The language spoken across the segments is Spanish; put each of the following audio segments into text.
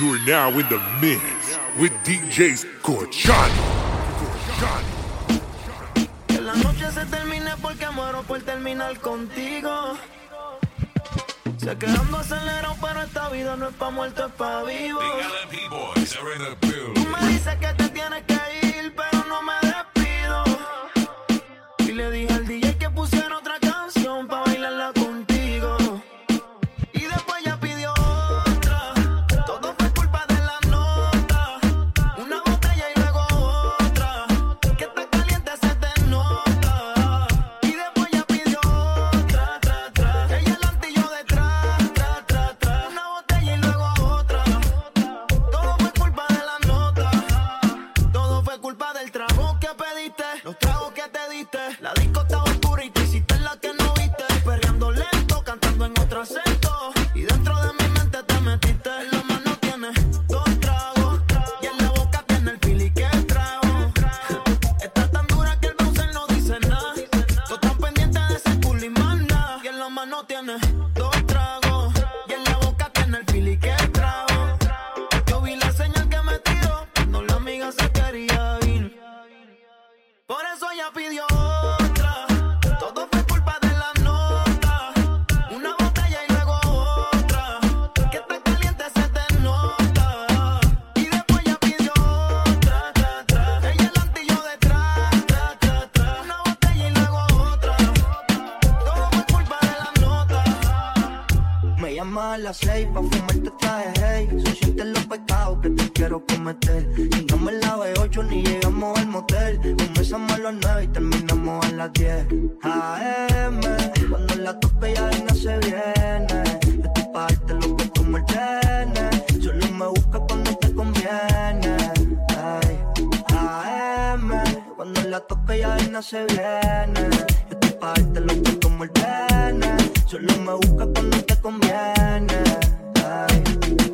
You are now in the mix with DJ Scorchano. Que la noche se termine porque muero por terminar contigo. Sé que ando acelerado, pero esta vida no es pa' muerto, es pa' vivo. Tú me dices que te tienes que ir, pero no me despido. Y le dije al DJ que pusiera otra canción pa' bailarla contigo. Y después ya pidió otra. Todo fue culpa de la nota. Una botella y luego otra. Que está caliente se te nota. Y después ya pidió otra, ella adelante y yo detrás, Una botella y luego otra. Todo fue culpa de la nota. Todo fue culpa del trago que pediste, los tragos que te diste. La disco estaba oscura y te hiciste la que no viste. Perreando lento, cantando en otro acento. Y dentro de mi mente te metiste. En la mano tienes dos tragos y en la boca tiene el fili que trago. Está tan dura que el browser no dice nada. Tú estás pendiente de ese culo y más nada. Y en la mano tienes dos tragos y en la boca tiene el fili que trago. Yo vi la señal que me tiró cuando la amiga se quería ir. Por eso ella pidió otra. Todo fue culpa de la nota. Una botella y luego otra. Que está caliente se te nota. Y después ella pidió otra, ella adelante y yo detrás, Una botella y luego otra. Todo fue culpa de la nota. Me llama a las 6 pa' fumarte traje, hey. Son 7 los pecados que te quiero cometer. Y no me la veo 8 ni llegamos al motel. Comenzamos a las 9 y terminamos a las 10 AM, cuando la tope ya no se viene. Yo estoy pa' darte lo que como el tene. Solo me busca cuando te conviene. Ay, AM, cuando la tope ya no se viene. Yo estoy pa' darte lo que como el tene. Solo me busca cuando te conviene. Ay.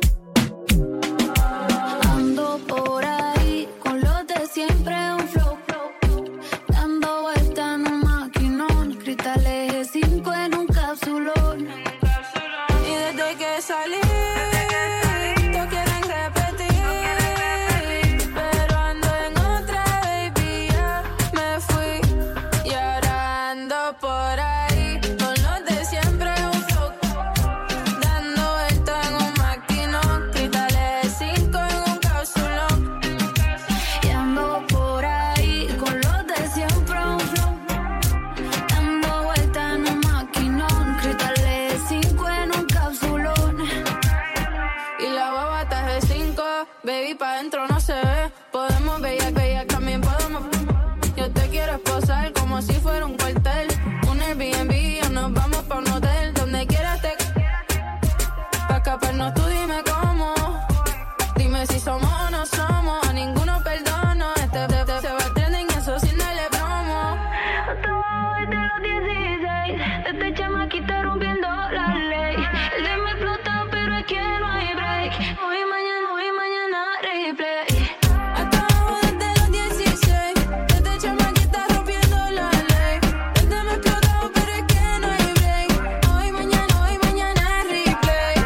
Ando por ahí con los de siempre, un flow, dando vuelta en un maquinón, cristales 5 en un capsulón. Y desde que salí, todos quieren repetir, pero ando en otra, baby, ya me fui. Y ahora ando por ahí con los de siempre, un flow, dando vuelta en un maquinón, cristales 5 en un capsulón. Y ando por ahí con los de siempre, un flow, dando vuelta en un maquinón, cristales 5 en un capsulón. Y la baba está de 5, baby, pa' dentro no se ve. Podemos bella, también podemos. Yo te quiero esposar como si fuera un cuartel. Un Airbnb o nos vamos pa' un hotel. Donde quieras te... Pa' escaparnos tú dime cómo. Dime si somos o no somos. A ninguno perdono. Se va trending eso sin darle promo. Hasta abajo desde los 16. Este chamaquita rompiendo la ley. El de me explota pero es que no hay break. Hoy mañana replay. Hasta abajo desde los 16. Este chamaquita rompiendo la ley. El de me explota pero es que no hay break. Hoy mañana replay.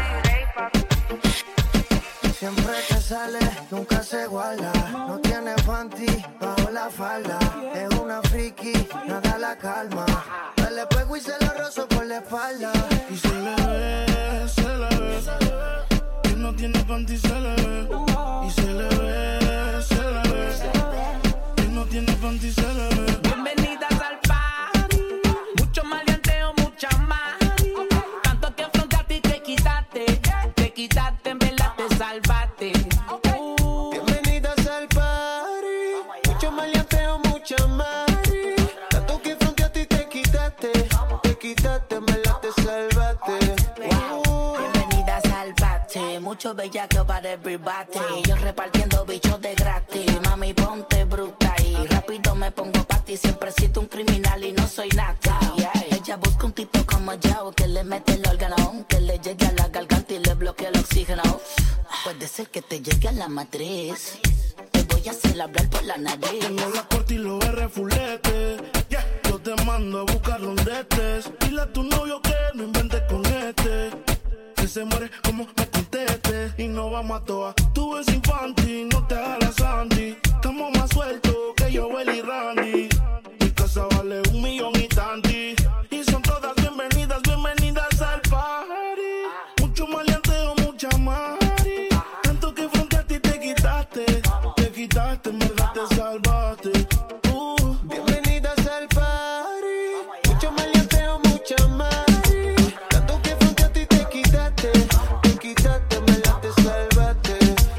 Siempre que sale, nunca se guarda. No tiene panty bajo la falda. Es una friki, nada la calma. Me le pego y se lo rozo por la espalda. Y se le ve, que no tiene panty, se le ve. Y se le ve, que no tiene panty, se le ve. Bienvenidas al party, mucho maleanteo, mucha más. Tanto que afrontaste y te quitaste, en verdad te salvaste. Bienvenidas al party. Mucho maleanteo, mucha mari. Tanto que fronteaste y te quitaste, en verdad te salvaste. Bienvenidas al party, mucho bellaco para everybody. Yo repartiendo bichos de gratis, mami ponte bruta y rápido me pongo pa' ti. Siempre he sido un criminal y no soy nada. Ella busca un tipo como yo que le mete el órgano, que le llegue a la garganta y le bloquee el oxígeno. Puede ser que te llegue a la matriz. Te voy a hacer hablar por la nariz. Tengo la corte y los R fulete. Yo te mando a buscar rondetes. Dile a tu novio que no inventes con este. Que se muere como me conteste. y nos vamos a toa. Tú eres infantil, no te hagas la santi. Estamos más sueltos que yo, Willy y Randy. Mi casa vale 1 millón y tanti. Y son todas bienvenidas, bienvenidas al party. Mucho maleanteo, mucha mari. Tanto que frente a ti te quitaste, en verdad te salvaste. Bienvenidas al party. Mucho maleanteo, mucha mari. Tanto que frente a ti te quitaste, en verdad te salvaste.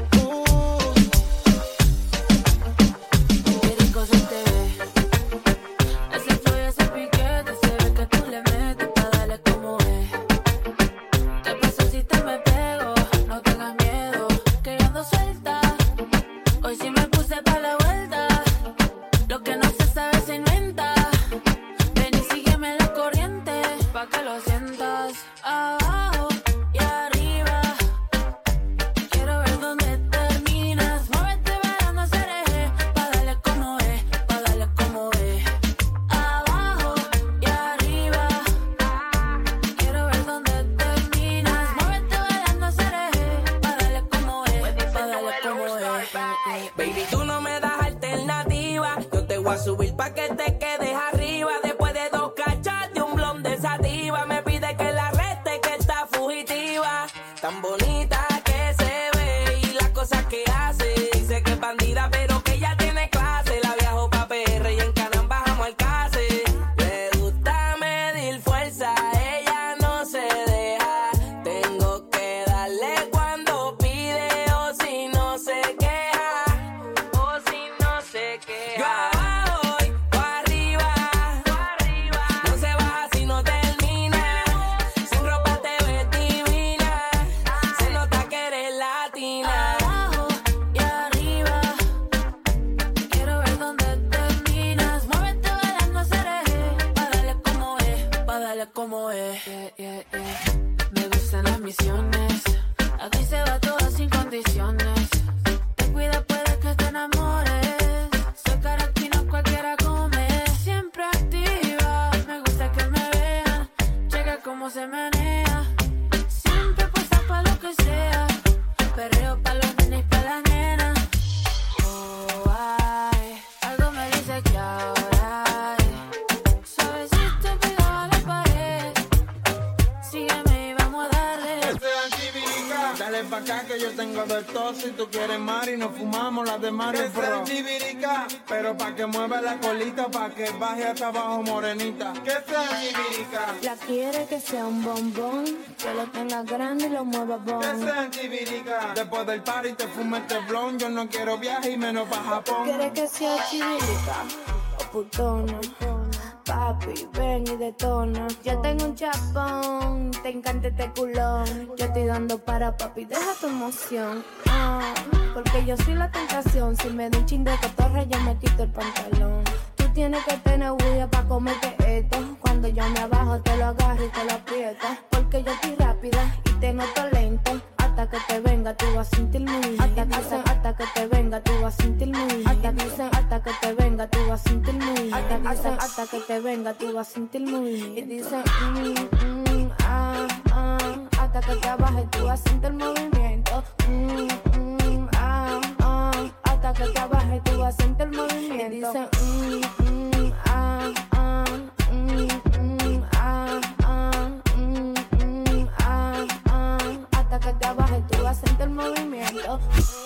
Qué rico se te ve. Ese flow y ese piquete, se ve que tú le metes pa' darle como es. Te paso si te me pego, no tengas miedo, que yo ando suelta. Hoy sí me puse pa' la vuelta. Lo que no se sabe se inventa. Ven y sígueme la corriente, pa' que lo sientas. Abajo y arriba. Quiero ver dónde terminas. Muévete bailando cereje, pa' darle como es, pa' darle como es. Abajo y arriba. Quiero ver dónde terminas. Muévete bailando cereje, pa' darle como es, pa' darle como es. Baby, tú no me das alternativa. Yo te voy a subir pa' que te quedes arriba. Después de 2 cachas de un blond de sativa, me pide que la arreste, que está fugitiva. Tan bonita que se ve y las cosas que hace. Dice que es bandida, pero que ella tiene clase. La viajo pa' PR y en Canam bajamos al case. Le gusta medir fuerza, ella no se deja. Tengo que darle cuando pide o si no se queja. O si no se queja. Yo abajo y tú arriba. No se baja si no termina. Sin ropa te ves divina. Se nota que eres latina. Abajo y arriba. Quiero ver dónde terminas. Muévete bailando cereje, pa' darle como es, pa' darle como es. Me gustan las misiones. Aquí se va todo sin condiciones. Te cuida, puede que te enamores. Soy caraquino, cualquiera come. Siempre activa. Me gusta que me vean. Checa cómo se menea. Siempre puesta pa' lo que sea. Perreo pa' los nenes y pa' las nenas. Oh, ay. Algo me dice que ahora hay. Suavecito pegado a la pared. Sígueme y vamos a darle. Dale pa' acá que yo tengo de todo. Si tú quieres Mari, nos fumamos las de Mario Pro. Pero pa' que mueva la colita, pa' que baje hasta abajo morenita. Que sea chivirica. La quiere que sea un bombón, que lo tenga grande y lo mueva bon. Que sea chivirica. Después del party te fume este blon. Yo no quiero viaje y menos pa' Japón. Quiere que sea chivirica o putona. Papi, ven y detona. Yo tengo un chapón, te encanta este culón. Yo estoy dando para papi, deja tu emoción. Porque yo soy la tentación. Si me doy un chin de cotorra, yo me quito el pantalón. Tú tienes que tener huella pa' comerte esto. Cuando yo me abajo, te lo agarro y te lo aprieto. Porque yo estoy rápida y te noto lento. Hasta que te venga, tú vas a sentir muy. Hasta que te venga, tú vas a sentir muy. Hasta que te venga, tú vas a sentir muy. Hasta que te venga, tú vas a sentir muy. Y dicen, hasta que te bajes, tú vas a sentir movimiento. Hasta que te bajes, tú vas a sentir movimiento. Y dicen, hasta que te bajes, tú vas a sentir movimiento.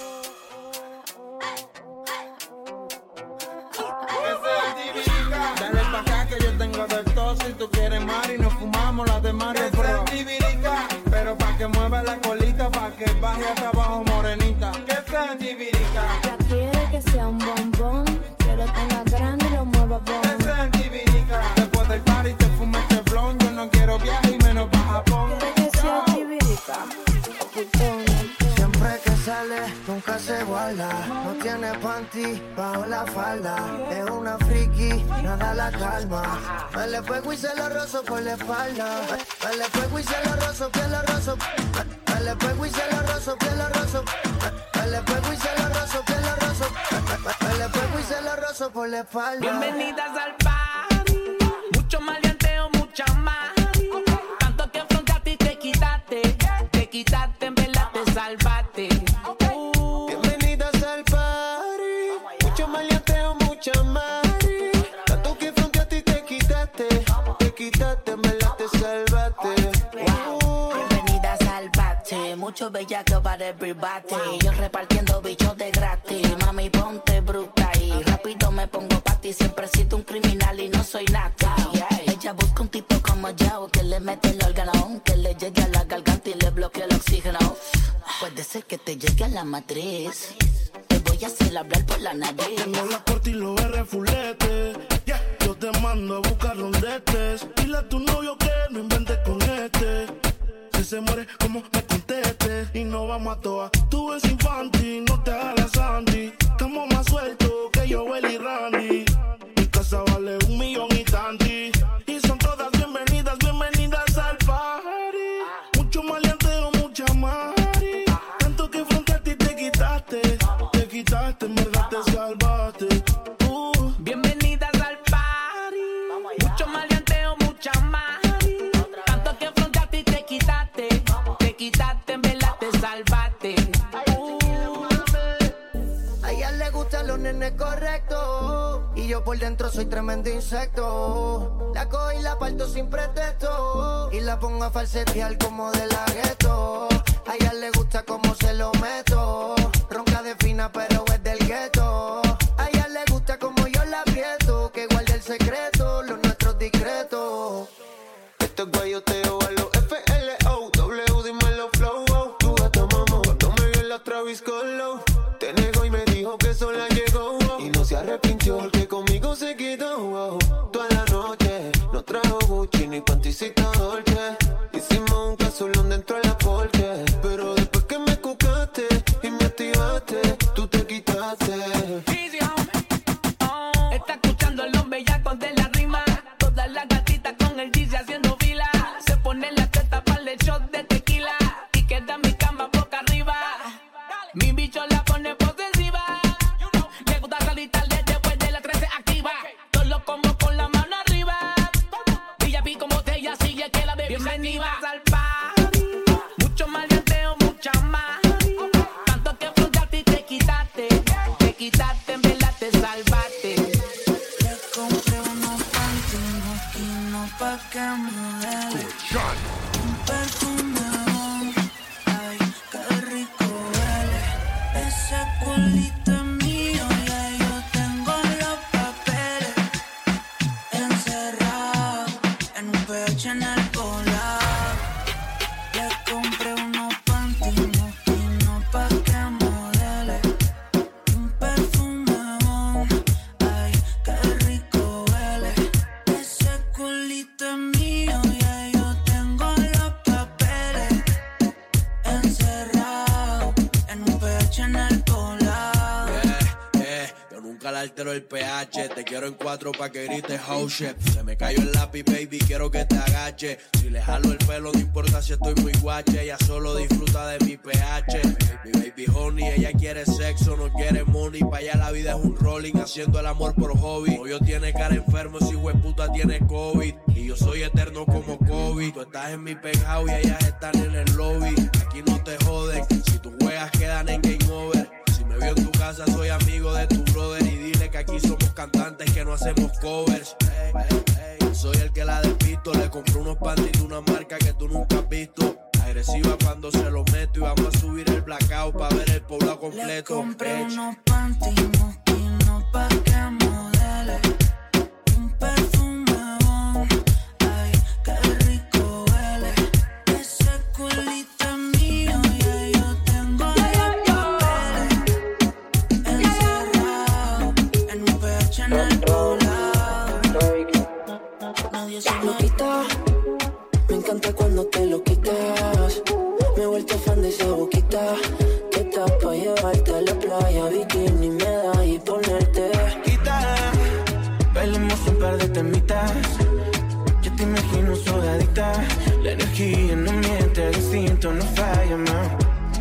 Dale pa' acá que yo tengo de todo. Si tú quieres Mari, nos fumamos las de Mario Pro. Pero pa' que mueva la colita, pa' que baje hasta abajo morenita. Que sea chivirica. Ya quiere que sea un bombón, que lo tenga grande y lo mueva bon. Que sea chivirica. Después del party te fume este blon. Yo no quiero viaje y menos pa' Japón. Quiere que sea chivirica o putona. Siempre que sale, nunca se guarda. No tiene panty bajo la falda. Es una friki, nada la calma. Me le pego y se lo rozo por la espalda. Me le pego y se lo rozo, piel lo rozo. Me le pego y se lo rozo, piel lo rozo. Me le pego y se lo rozo, piel lo rozo. Me le pego y se lo rozo por la espalda. Bienvenidas al party. Mucho maleanteo, mucha más. Tanto que frente a ti te quitaste, en verdad te salvaste. salvaste. Bienvenidas al party. Mucho maleanteo, mucha mari. Tanto que frente a ti te quitaste, en verdad te salvaste. Bienvenidas al party. Mucho bellaco para everybody. Yo repartiendo bichos de gratis. Mami, ponte bruta y rápido me pongo pa' ti. Siempre he sido un criminal y no soy nada. Ella busca un tipo como yo que le mete el órgano, que le llegue a la garganta y le bloquee el oxígeno. Puede ser que te llegue a la matriz. Te voy a hacer hablar por la nariz. Tengo la corte y los R fulete. Yeah. Yo te mando a buscar rondetes. Dile a tu novio que no inventes con este. Si se muere, como me conteste. Y no vamos a toa. Tú eres infantil, no te hagas la Sandy. Estamos más sueltos que yo, Eli y Randy. Mi casa vale 1 millón y tanti. Y son todas bienvenidas, bienvenidas al party. Mucho maleanteo, mucha mari. Tanto que frente a ti te quitaste, en verdad te salvaste. Bienvenidas al party. Mucho maleanteo, mucha mari. Tanto que frente a ti te quitaste, en verdad te salvaste. A ella le gustan los nenes correctos y yo por dentro soy tremendo insecto. La cojo y la parto sin pretexto y la pongo a falsetear como de la gueto. A ella le gusta como se lo meto. Ronca de fina pero es del gueto. A ella le gusta como yo la aprieto. Que guarde el secreto, los nuestros discretos. Esto es guayoteo a los FLO. W, dímelo flow. Tu gata mamá cuando me vio en la Travis Scott. Te negó y me dijo que sola llegó. Y no se arrepintió porque conmigo se quedó. Toda la noche no trajo Gucci ni panticita Dolce. Hicimos un casulón dentro de la porche. Pero después que me cucaste y me activaste, tú te quitaste. Easy, homie. Está escuchando el hombre ya con de la rima. Todas las gatitas con el DJ haciendo fila. Se ponen las tetas para el shot de tequila. Y queda mi cama boca arriba. Mi bicho la pone posesiva. Le gusta salir tarde después de las 13 activa. Todo lo como con la mano arriba. Brilla pi como botella, sigue que la bebé. Bienvenidas al party. Mucho maleanteo, mucha más. Tanto que frente a ti te quitaste, en verdad te salvaste. Le compré unos panties moquinos pa' que modele. Un perfume, ay, qué rico huele. Ese culito es mío, ya yo tengo los papeles encerrados en un pecho en el polar. Le compré unos panties moquinos pa' que modele. Un perfume, ay, qué rico huele. Ese culito es mío, ya yo tengo los papeles encerrados en un pecho en el polar. Yo nunca le altero el pH. Te quiero en 4 pa' que grites oh shit. Se me cayó el lápiz, baby, quiero que te agache. Si le jalo el pelo, no importa si estoy muy guache. Ella solo disfruta de mi pH. Mi baby honey, ella quiere sexo, no quiere money. Pa' allá la vida es un rolling, haciendo el amor por hobby. Novio tiene cara enfermo, si hueputa tiene COVID. Y yo soy eterno como COVID. Tú estás en mi penthouse y ellas están en el lobby. Aquí no te joden, si tus juegas quedan en game over. Si me veo en tu casa, soy amigo de tu brother. Y dile que aquí somos cantantes, que no hacemos covers. Soy el que la despisto. Le compré unos panties de una marca que tú nunca has visto. Agresiva cuando se los meto. Y vamos a subir el blackout pa' ver el poblado completo. Le compré unos panties moquinos pa' que modele. Un perfume, ay, qué rico huele. Ese culito es mío, ya yo tengo los papeles encerrados en un pecho en el polar. Nadie se lo quita. Me encanta cuando te lo quitas. Me he vuelto fan de esa boquita. Que estás pa' llevarte a la playa. Bikini, medalla y ponerte. Quita, bailemos un par de temitas. Yo te imagino sudadita. La energía no miente, el instinto no falla, man.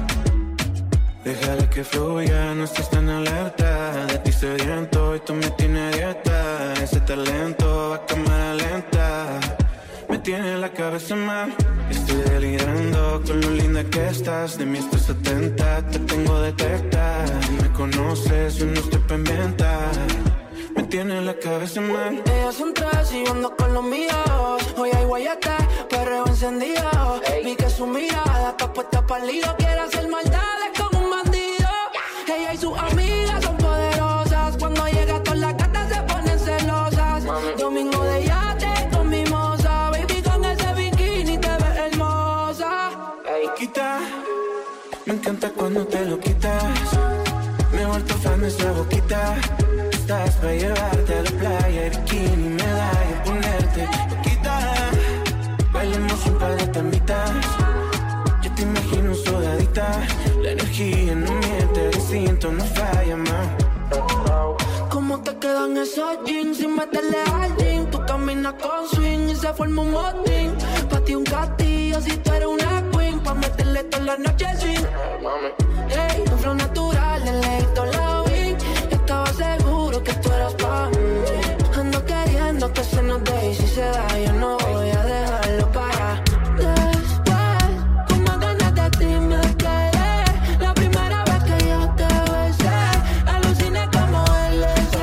Déjala que fluya, no estás tan alerta. De ti sediento y tú me tienes dieta. Ese talento va a cámara lenta. Me tiene la cabeza mal. Estoy delirando con lo linda que estás. De mí estoy 70, te tengo detectar. Si me conoces, yo no estoy pa' inventar. Me tiene la cabeza mal. Ellos son tres y yo ando con los míos. Hoy hay guayate, perreo encendido. Vi que su mirada está puesta pa'l lío. Quiere hacer maldades como un bandido. Ella y sus amigas son poderosas. Cuando llega todas las gatas se ponen celosas. Domingo de yate con mi moza. Baby, con ese bikini te ves hermosa. Quita, me encanta cuando te lo quitas. Me he vuelto fan de esa boquita. Estás pa' llevarte a la playa y bikini, medalla, ponerte loquita. Bailemos un par de tamitas. Yo te imagino sudadita. La energía no miente, el instinto no falla más. ¿Cómo te quedan esos jeans sin meterle al jean? Tú caminas con swing y se forma un motín. Pa' ti un castillo si tú eres una queen. Pa' meterle toda la noche swing. Hey, un flow natural, el leíto la wing. Yo estaba seguro que tú eras pa' mí. Ando queriendo que se nos dé y si se da yo no voy a dejarlo para después. Como ganas de ti me quedé. La primera vez que yo te besé, aluciné como LSD.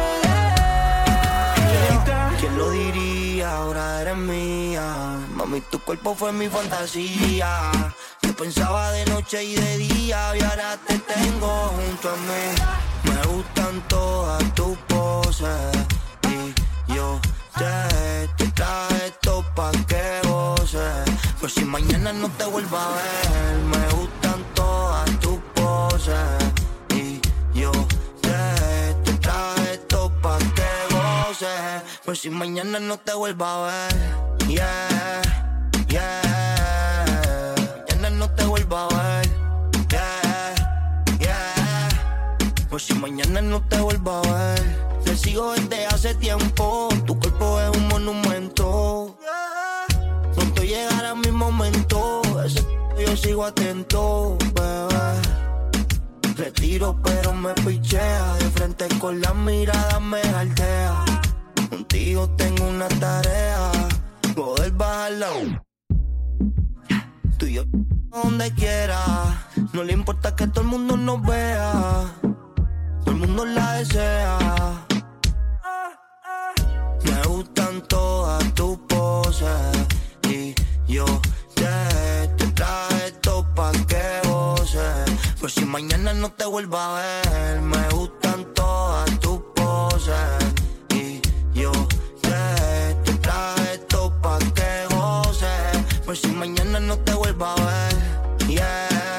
¿Quién lo diría? Ahora eres mía. Mami, tu cuerpo fue mi fantasía. Yo pensaba de noche y de día y ahora te tengo junto a mí. Me gustan todas tus poses y yo te traje esto pa' que goces. Pues si mañana no te vuelvo a ver. Me gustan todas tus poses y yo te traje esto pa' que goces. Pues si mañana no te vuelvo a ver. Yeah, yeah. No te vuelvo a ver, yeah, yeah. Pues si mañana no te vuelvo a ver. Te sigo desde hace tiempo. Tu cuerpo es un monumento. Pronto llegará mi momento. Ese yo sigo atento, bebé. Retiro pero me pichea. De frente con la mirada me jaltea. Contigo tengo una tarea. Poder bajarla. Tú y yo donde quiera. No le importa que todo el mundo nos vea. Todo el mundo la desea. Me gustan todas tus poses y yo te traje esto pa' que goces. Pues si mañana no te vuelvo a ver. Me gustan todas tus poses y yo te traje esto pa' que goces. Pues si mañana no te vuelvo a ver. Yeah,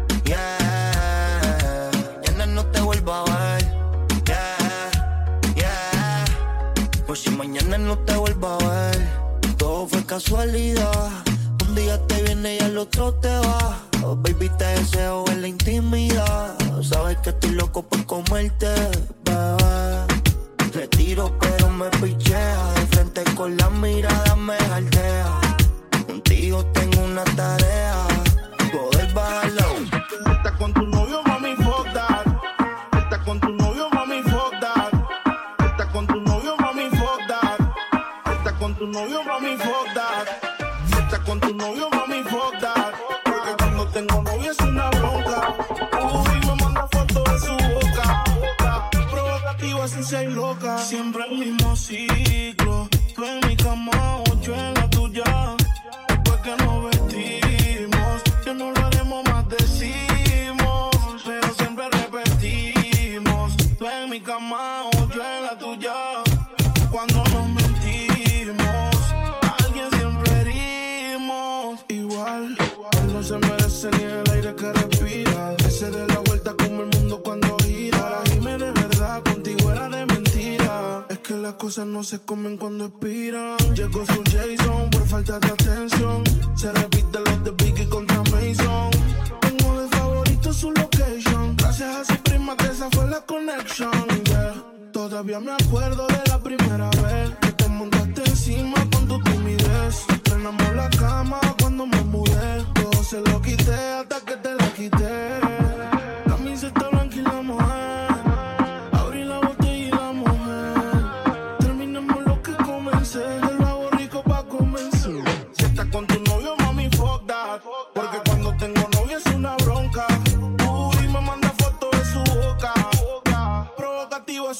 yeah. Mañana no te vuelvo a ver. Yeah, yeah. Pues si mañana no te vuelvo a ver. Todo fue casualidad. Un día te viene y al otro te va. Oh, baby, te deseo en la intimidad. Sabes que estoy loco por comerte, bebé. Retiro pero me pichea. De frente con la mirada me jaldea. Contigo tengo una tarea. Poder bajarlo. Estás con tu novio, mami, fuck that. Estás con tu novio, mami, fuck that. Estás con tu novio, mami, fuck that. Estás con tu novio, mami, fuck that. Estás con tu novio, mami, fuck that. Porque cuando tengo novio es una bronca. Uy, me manda fotos de su boca. Provocativa, sucia y loca. Siempre el mismo ciclo. Tú en mi cama, yo en la tuya. Después que nos vestimos, que no lo haremos más decimos, pero siempre repetimos. Tú en mi cama, yo en la tuya. Cuando nos mentimos, a alguien siempre herimos. Igual, él no se merece ni el aire que respira. Ese de la vuelta como el mundo cuando gira. Para irme de verdad, contigo era de mentira. Es que las cosas no se comen cuando expiran. Llegó su Jason por falta de atención. Se repite los de Biggie contra Mason. Tengo de favorito su location. Gracias a su prima que esa fue la connection, yeah. Todavía me acuerdo de la primera vez que te montaste encima con tu timidez. Frenamos la cama cuando me mudé. Todo se lo quité hasta que te la quité. Camiseta blanca y la mujer. Abrí la botella y la mujer. Terminamos lo que comencé. Yo lo hago rico pa' convencer.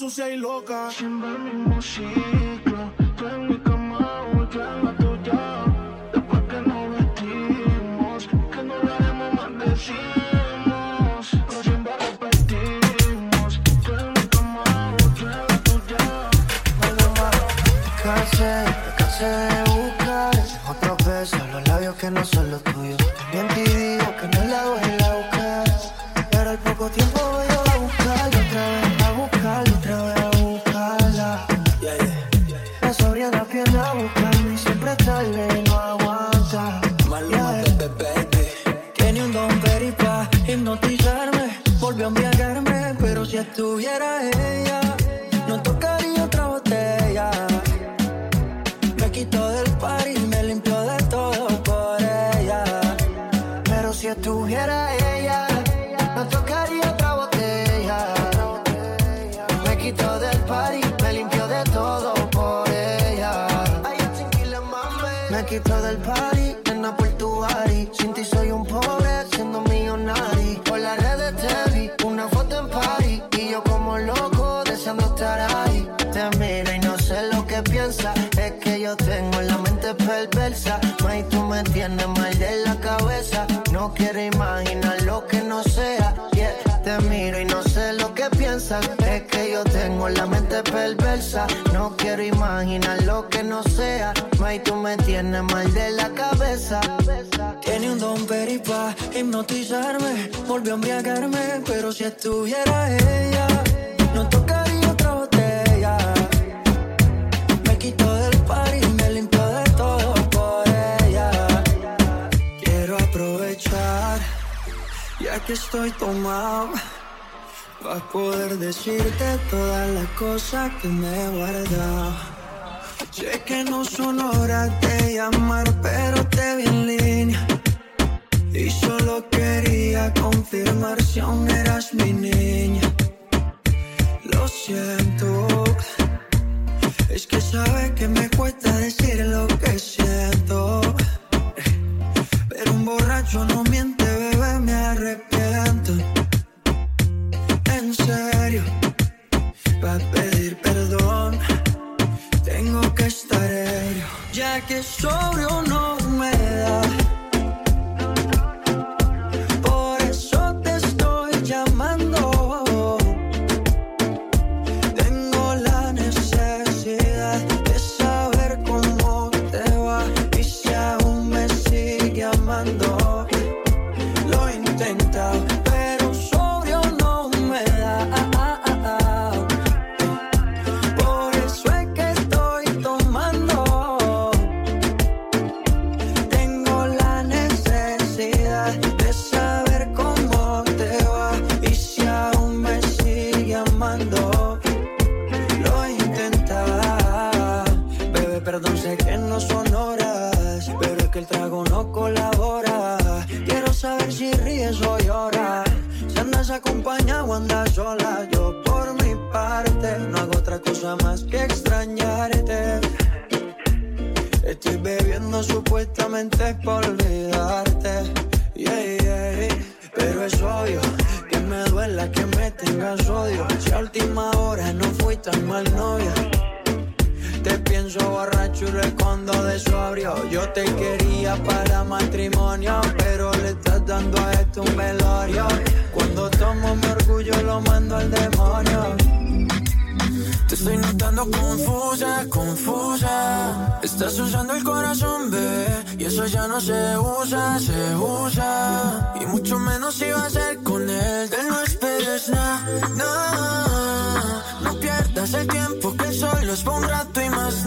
sucia y loca. Siempre el mismo ciclo. Tú en mi cama o yo en la tuya. Después que nos vestimos, que no lo haremos más decimos. Pero siempre repetimos. Tú en mi cama o yo en la tuya. Me cansé de buscar otros besos, los labios que no son los tuyos. También te digo que no la voy a buscar, pero al poco tiempo voy a buscarla otra vez, a buscarla otra vez, a buscarla. La sobria da pierna a buscarme y siempre tarde y no aguanta. Tiene un don Peri pa' hipnotizarme, volvió a embriagarme, pero si estuviera ella, no tocaría otra botella. Me quitó del party, me limpió de todo por ella. Pero si estuviera ella, no tocaría otra botella. Me quitó del party, me limpió de todo por ella. Me quitó del party, en por tu body. Sin ti soy un pobre, siendo millonario. Por las redes te vi, una foto en party. Y yo como loco, deseando estar ahí. Te miro y no sé lo que piensas. Es que yo tengo la mente perversa. May, tú me tienes mal de la cabeza. No quiero imaginar lo que no sea. Yeah. Te miro y no sé lo que piensas. Es que yo tengo la mente perversa. No quiero imaginar lo que no sea. May, tú me tienes mal de la cabeza. Tiene un don Peri pa' hipnotizarme, volvió a embriagarme, pero si estuviera ella, no tocaría otra botella. Me quitó del party, me limpió de todo por ella. Quiero aprovechar, ya que estoy tomado, para poder decirte todas las cosas que me he guardado. Sé que no son horas de llamar, pero te vi en línea y solo quería confirmar si aún eras mi niña. Lo siento, es que sabes que me cuesta decir lo que siento, pero un borracho no miente, bebé, me arrepiento. En serio, para pedir perdón tengo que estar ebrio, ya que sobrio no me da. Por eso te estoy llamando. Tengo la necesidad de saber cómo te va y si aún me sigue amando. Lo he intentado, pero sobrio no me da. Perdón, sé que no son horas, pero es que el trago no colabora. Quiero saber si ríes o lloras, si andas acompañado o andas sola. Yo por mi parte no hago otra cosa más que extrañarte. Estoy bebiendo supuestamente por olvidarte, pero es obvio que me duela que me tengas odio. Si a última hora no fui tan mal novia, te pienso borracho y respondo de sobrio. Yo te quería para matrimonio, pero le estás dando a esto un velorio. Cuando tomo mi orgullo lo mando al demonio. Te estoy notando confusa, confusa. Estás usando el corazón, bebé, y eso ya no se usa, se usa. Y mucho menos si va a ser con él. De no esperes nada, no pierdas el tiempo, que solo es por un rato y más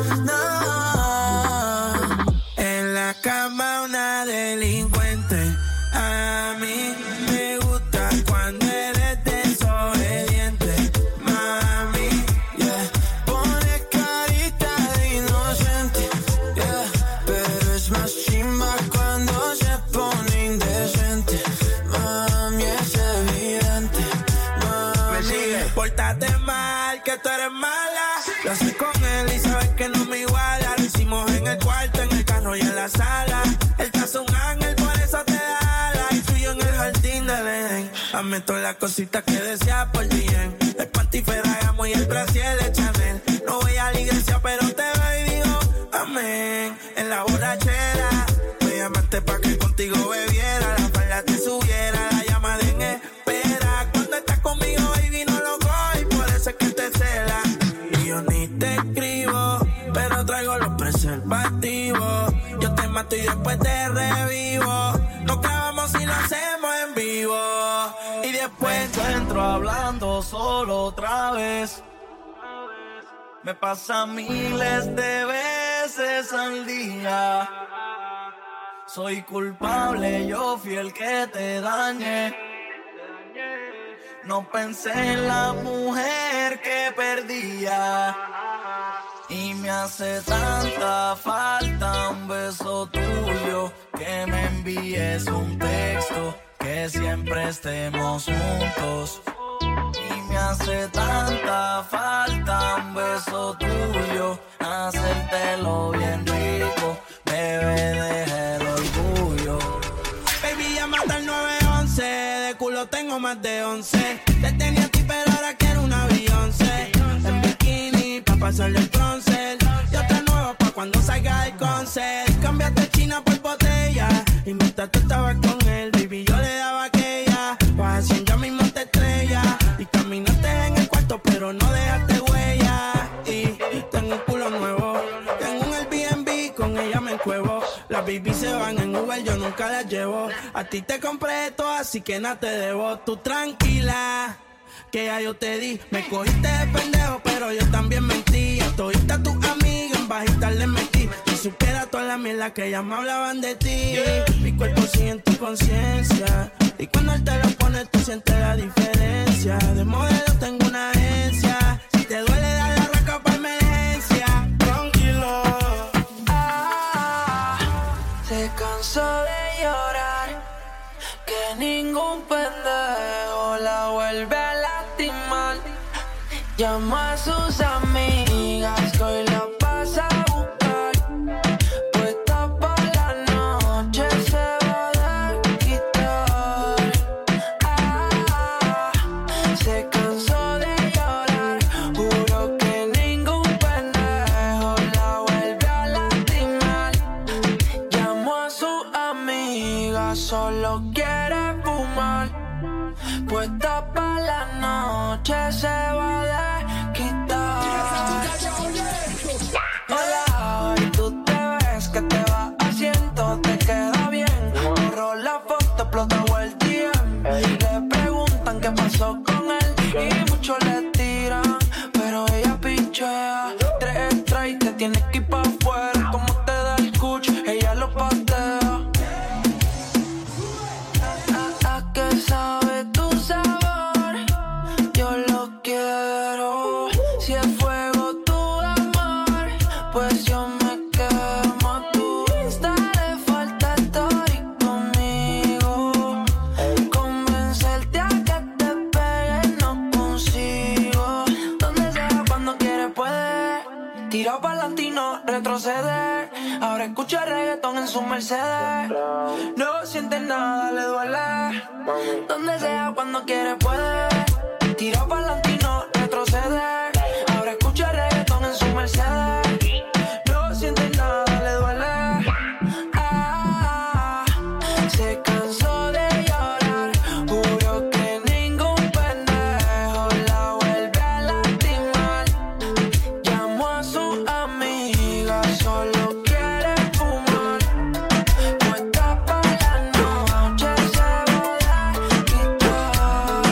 nada. En la cama una delincuente, a mí me gusta cuando eres desobediente, mami, yeah. Pone carita de inocente, yeah. Pero es más chimba cuando se pone indecente, mami, es evidente, mami. Me sigue, pórtate mal, que tú eres mala. Lo haces con él y sabes que no me iguala. Lo hicimos en el cuarto, en el carro y en la sala. Él te hace un ángel, por eso te da ala. Y tú y yo en el jardín del Edén. A Dame todas las cositas que deseas por bien. El panty Ferragamo y el brasier de Chanel. No voy a la iglesia, pero te veo y digo amén. En la borrachera me llamaste pa' que contigo bebiera. La falda te subiera, la llama en espera. Cuando estás conmigo, baby, no lo cojo y por eso es que te cela. Y yo ni te escribo, pero traigo los preservativos. Yo te mato y después te revivo. Nos grabamos y lo hacemos en vivo. Y después me encuentro hablando solo otra vez. Me pasa miles de veces al día. Soy culpable, yo fui el que te dañé. No pensé en la mujer que perdía. Y me hace tanta falta un beso tuyo, que me envíes un texto, que siempre estemos juntos. Y me hace tanta falta un beso tuyo, hacértelo bien rico, bebé, deja el orgullo. baby, llámate al 911, de culo tengo más de 11. Te tenía a ti pero ahora quiero una Beyoncé. En bikini pa' pasarle el bronce. Y otra nueva pa' cuando salga el concert. Cambiaste China por botella y mientras tú estabas con él, baby, yo le daba aquella. Vas haciendo ya mismo te estrella. Y caminaste en el cuarto pero no dejaste huella. Y tengo un culo nuevo, tengo un Airbnb, con ella me encuevo. Las baby se van en Uber, yo nunca las llevo. A ti te compré todo, así que nada te debo. Tú tranquila, que ya yo te di. Me cogiste de pendejo, pero yo también mentí. A todita tus amigas en bajita les metí. Si supiera toda la mierda que ellas me hablaban de ti. Mi cuerpo sigue en tu conciencia, y cuando él te lo pone tú sientes la diferencia. De modelo tengo una agencia, si te duele dar la raca pa' emergencia. Tranquilo. Se cansó de llorar, que ningún pendejo la vuelve a lastimar. Llama a sus amigas que hoy la pasa a buscar. Puesta pa' la noche se va a desquitar. Se cansó de llorar, juro que ningún pendejo la vuelve a lastimar. Llamó a su amiga, solo quiere fumar. Puesta pa' la noche se va a desquitar. Hola, hoy tú te ves que te va haciendo, te queda bien. Borró la foto, explotó el DM. Le preguntan qué pasó con él y muchos le tiran, pero ella pichea. 3 extra y te tienes que ir pa' afuera. Como te da el cuch, ella lo patea. ¿A qué sabe tu sabor? Yo lo quiero. Si es fuego tu amor, pues yo me quemo. Tu Insta le falta story conmigo. Convencerte a que te pegues no consigo. Donde sea, cuando quiere puede. Tirado pa'lante y no retroceder. Ahora escucha reggaetón en su Mercedes. No siente nada, le duele. Donde sea, cuando quiere puede. Tirado pa'lante y no retroceder. Ahora escucha reggaetón en su Mercedes. No siente nada, le duele. Se cansó de llorar, juro que ningún pendejo la vuelve a lastimar. Llamó a su amiga, solo quiere fumar. Puesta pa' la noche se va a desquitar.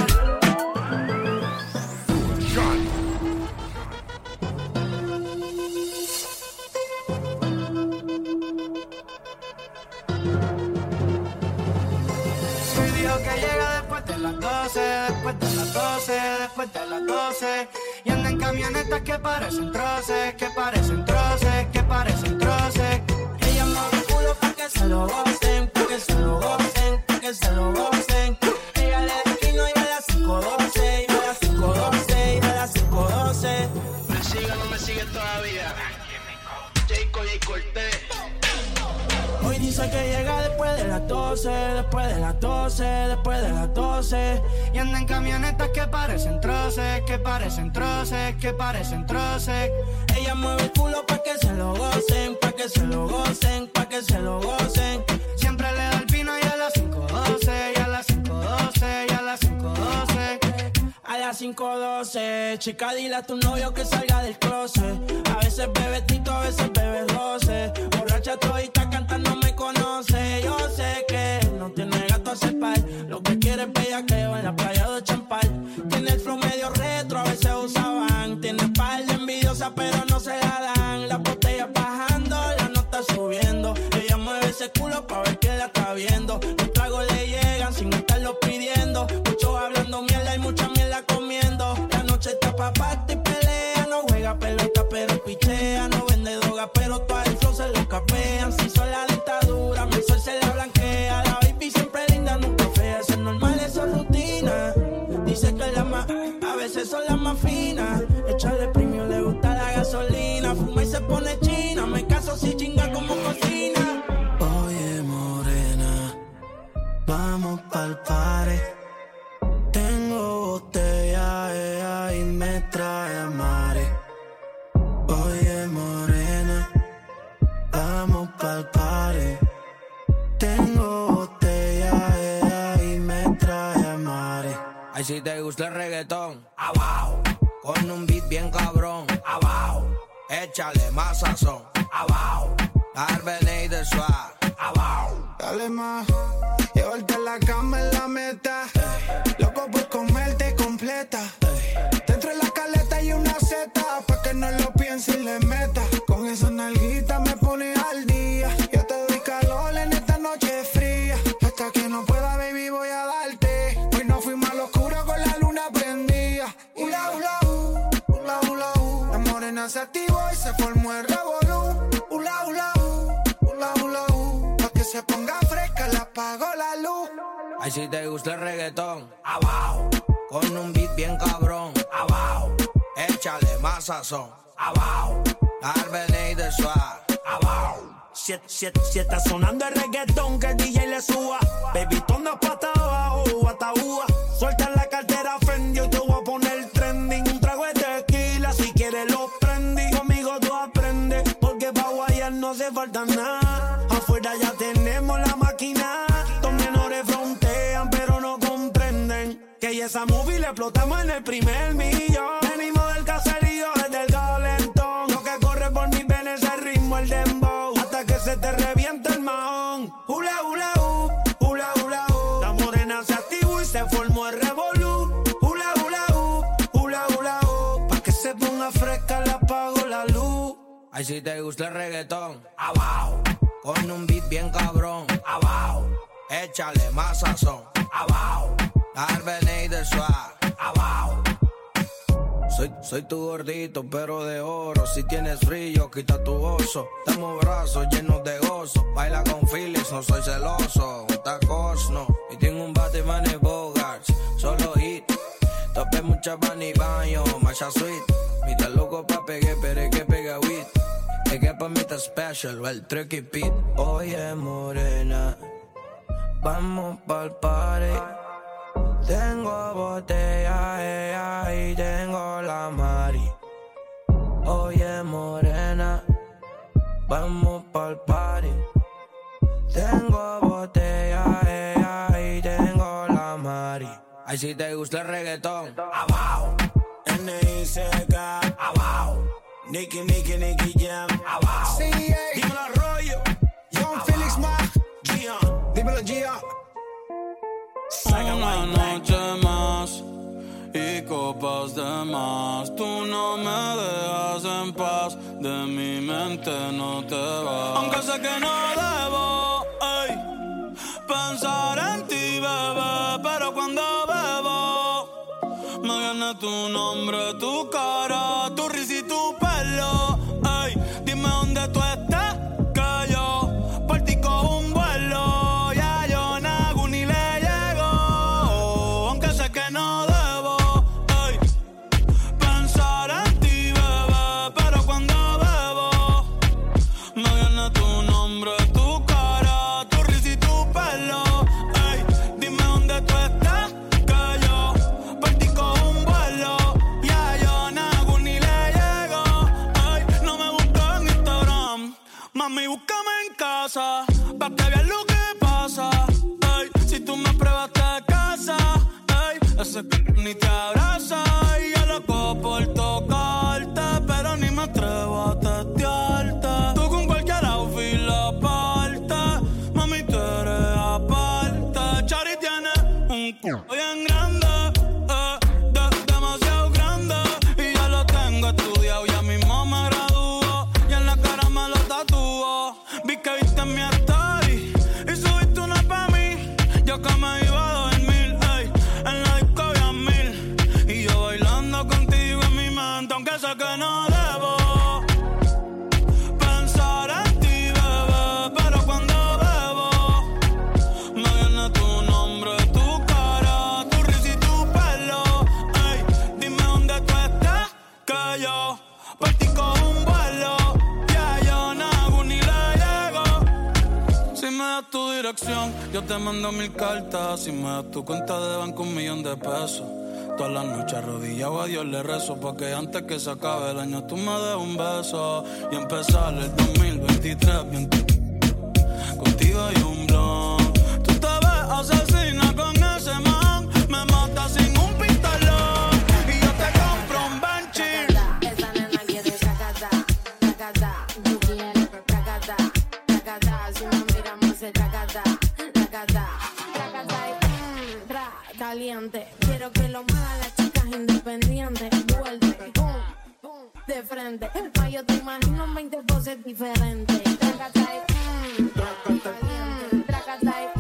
Soy dijo que llega después de las 12, después de las 12, después de las 12. Y anda en camionetas que parecen troces, que parecen troces, que parecen troces. Ella mueve el culo pa' que se lo gocen, pa' que se lo gocen, pa' que se lo gocen. Ella le declino y a las 5:12, y a las 5:12, y a las 5:12. ¿Me sigue o no me sigue todavía? Jayco y Cortés. Hoy Dice que llega después de las 12, después de las 12, después de las 12. Y anda en camionetas que parecen troces, que parecen troces, que parecen troces. Ella mueve el culo pa' que se lo gocen, pa' que se lo gocen, pa' que se lo gocen. Siempre le da el pino y a las 5:12, y a las 5:12, y a las 5:12. A las 5:12, chica, dile a tu novio que salga del closet. A veces bebe tito, a veces bebe roce. Borracha todita cantando me conoce. Yo sé que no tiene gato a cepar. Lo que quiere es bellaqueo en la playa de Champal. Tiene el flow medio retro, a veces usaban. Tiene par de envidiosa, pero no se la dan. Las botellas bajando, la nota subiendo. Ella mueve ese culo pa' ver que la está viendo. Los tragos le llegan sin estarlo pidiendo. Muchos hablando mierda y mucha mierda comiendo. La noche está pa' parte y pelea. No juega pelota pero pichea. No vende droga pero todo el flow se lo capean. Si son la dictadura, mi sol se la blanquea. La baby siempre linda, nunca fea. Eso es normal, eso es rutina. Dice que las más, a veces son las más finas. Echarle premio, le gusta la gasolina. Fuma y se pone china. Me caso si chinga como cocina. Oye, morena, vamos pa'l party. Tengo botella, ella y me trae a mare. Oye, morena, vamos pa'l party. Tengo botella, ella y me trae a mare. Ay, si te gusta el reggaetón, abajo, con un beat bien cabrón, abajo, échale más sazón, abajo, Arbenet de suave, abajo. Dale más, llevarte a la cama en la meta. Loco por comerte completa. Dentro de la caleta hay una seta, pa' que no lo piense y le meta. Con esa nalguita me pone al día. Yo te doy calor en esta noche fría. Hasta que no pueda, baby, voy a darte. Hoy no fuimos al oscuro con la luna prendida. Ula, ula, ula, ula, la morena se activó y se formó el revolú. Ula, ula, ula, ula, pa' que se ponga fresca, le apago la luz. Ay, si te gusta el reggaetón, abajo, con un beat bien cabrón, abajo, échale más sazón, abajo, Arbenet de suave, abajo. Si está sonando el reggaetón, que el DJ le suba. Baby, tona pata abajo, ataúa. Suelta la cartera, Fendi, yo te voy a poner trending. Un trago de tequila, si quieres lo prendí. Conmigo tú aprendes, porque pa' guayar no hace falta nada. Afuera ya tenemos la máquina. Los menores frontean, pero no comprenden que esa movie le explotamos en el primer millón. Venimos del caserío, desde el calentón. Lo que corre por mis venas es el ritmo, el dembow. Hasta que se te revienta el mahón. Hula, hula, hula, hula, la morena se activó y se formó el revolú. Hula, hula, hula, hula, pa' que se ponga fresca le apago la luz. Ay, si te gusta el reggaetón, abajo, con un beat bien cabrón, abajo, échale más sazón, abajo, Arbenet de suave, abajo. Soy tu gordito, pero de oro. Si tienes frío, quita tu oso. Damos brazos llenos de gozo. Baila con Phillips, no soy celoso. Un tacos, no. Y tengo un Batman y Bogarts. Solo hit. Topé mucha van y baño. Masha sweet. Mira loco pa' pegue, pero que pega weed. Es que pa' mí está special, el tricky pit. Oye, morena, vamos pa'l party. Tengo botella, ella y tengo la mari. Oye, morena, vamos pa'l party. Tengo botella, ella y tengo la mari. Ay, si te gusta el reggaetón, abajo, N.I.C.K. abajo, Nicky Jam, abajo. Dímelo Arroyo, John Felix Mac, Gian, dímelo Gia. Una noche más y copas de más. Tú no me dejas en paz, de mi mente no te vas. Aunque sé que no debo pensar en ti, bebé, pero cuando bebo me viene tu nombre, tu cara, tu risa y tu pelo. Dime dónde tú estás, que yo por ti cojo un vuelo. Ya yo nago ni le llego, aunque sé que no debo pensar en ti, bebé, pero cuando bebo me viene tu nombre, tu cara, Ese ni te abraza y yo loco por tocarte, pero ni me atrevo a testearte. Tú con cualquier outfit la parte, mami tú eres aparte. Chari tiene un culo bien grande, demasiado grande, y ya lo tengo estudiado, ya mismo me graduó, y en la cara me lo tatuó. Vi que viste en mi story y subiste una pa' mí, yo que me iba a dormir, ey, en la disco había 1000, y yo bailando contigo en mi mente, aunque sé que no debo pensar en ti, bebé, pero cuando bebo me viene tu nombre, tu cara, tu risa y tu pelo, ey, dime dónde tú estás, que yo partí con un vuelo, ya yo no hago ni le llego. Si me das tu dirección, yo te mando 1000 cartas. Si me das tu cuenta de banco, 1,000,000 de pesos. Todas las noches arrodillado a Dios le rezo, porque antes que se acabe el año tú me des un beso y empezar el 2023 bien. Contigo hay un blon. Tú te ves asesina con ese man, me matas sin un pistolón y yo te compro un Benchir. Esa nena quiere chacata, chacata. Tú quieres chacata, chacata. Si nos miramos se chacata, chacata, chacata y tra, caliente. Quiero que lo muevan las chicas independientes. Vuelve, pum, pum, de frente. Pa' yo te imagino 20 poses diferentes. Chacata y caliente. Chacata y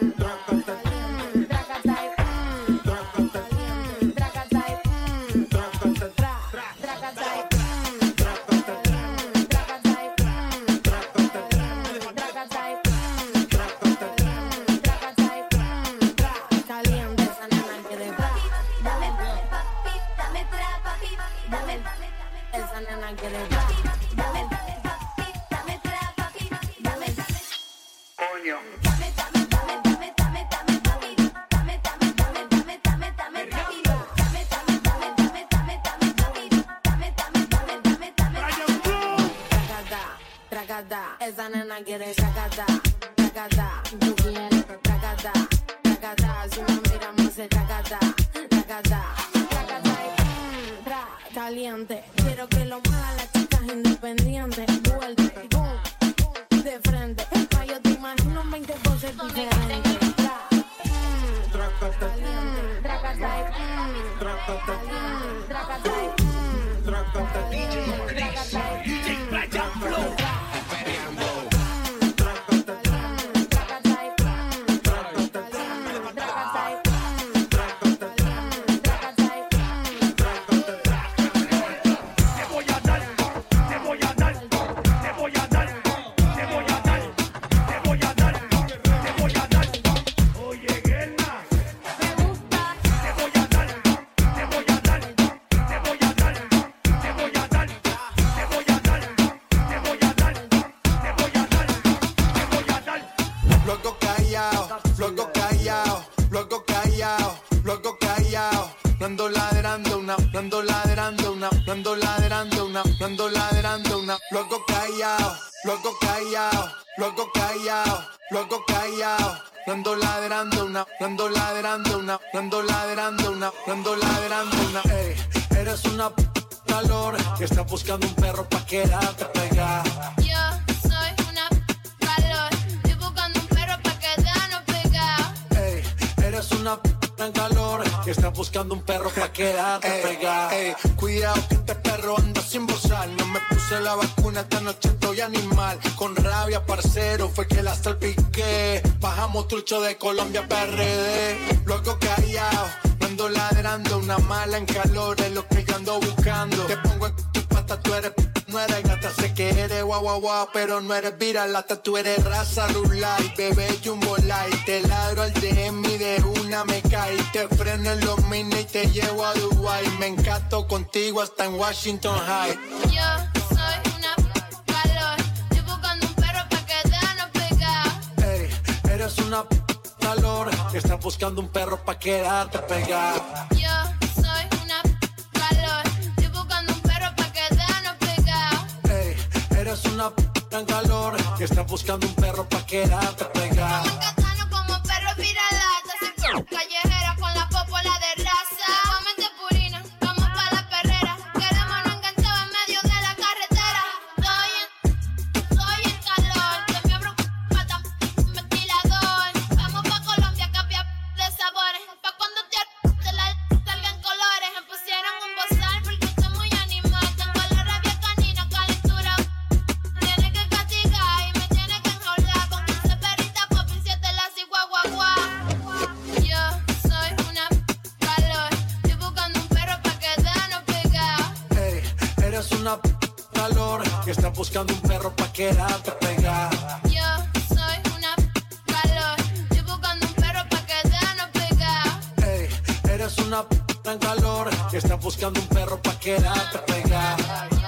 esa nena quiere chacata, chacata. Tú quieres chacata, chacata. Si nos miramos se chacata, chacata, chacata y tra, caliente. Quiero que lo muevan las chicas independientes. Vuelve, pum, pum, de frente. Pa' yo te imagino 20 poses diferentes. Tra, caliente, tracata y tracata y tracata y DJ Brian Flow. Ey, eres una calor que está buscando un perro pa' quedarte pegada. Yo soy una calor, estoy buscando un perro pa' quedarnos pegados. Ey, eres una en calor que está buscando un perro pa' quedarte pegada. Ey, cuidado que este perro anda sin bozar. No me puse la vacuna, esta noche estoy animal. Con rabia, parcero, fue que la salpiqué. Bajamos trucho de Colombia, PRD. Luego callado, no ando ladrando. Una mala en calor es lo que yo ando buscando. Te pongo en tu pata, tú eres no eres gata, sé que eres guau guau guau, pero no eres viralata, tú eres raza rulay, bebé jumbo light, te ladro al DM y de una me cae, te freno en los mini y te llevo a Dubai, me encanto contigo hasta en Washington High. Yo soy una calor, estoy buscando un perro pa' quedarnos pegados. Ey, eres una calor, que está buscando un perro pa' quedarte pegado. Yo soy una calor, estoy buscando un perro pa' quedarnos pegados. Ey, eres una en calor, que está buscando un perro pa' quedarte pegado. Vamos a casarnos como perros viralatas, callejera con la popola de rap. una calor que está buscando un perro pa' quedarte pegada. Yo soy una calor, estoy buscando un perro pa' quedarnos pegados. Ey, eres una en calor que está buscando un perro pa' quedarte pegada.